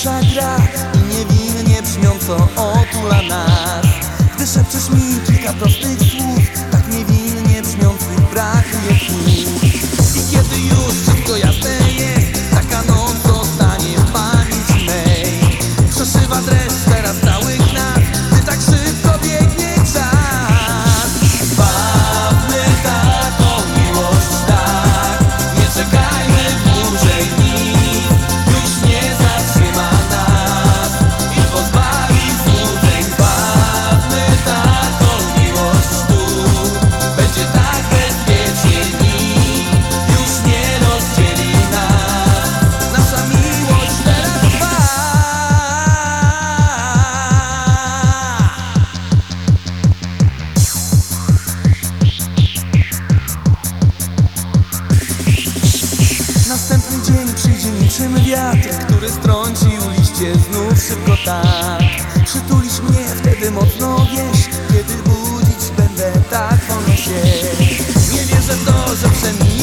dusza gra i niewinnie brzmiąco otula nas. Gdy szepczesz mi kilka prostych słów, tak niewinnie brzmiących brakuje słów. I kiedy już wszystko jasne jest, taka noc zostanie w pamięci mej. Przeszywa dreszcz teraz całych nas, gdy tak szybko biegnie czas. Bawmy taką miłość tak, nie czekajmy dłużej nic. Już nie zatrzyma nas i pozbawi złudzeń. Bawmy taką miłość tu, będzie tak bezpiecznie, nikt już nie rozdzieli nas. Nasza miłość teraz trwa. Następny dzień przyjdzie niczym wiatr, który strącił liście znów szybko tak. Przytulisz mnie wtedy mocno, wiesz, kiedy budzić będę tak wolno się. Nie wierzę w to, że przeminie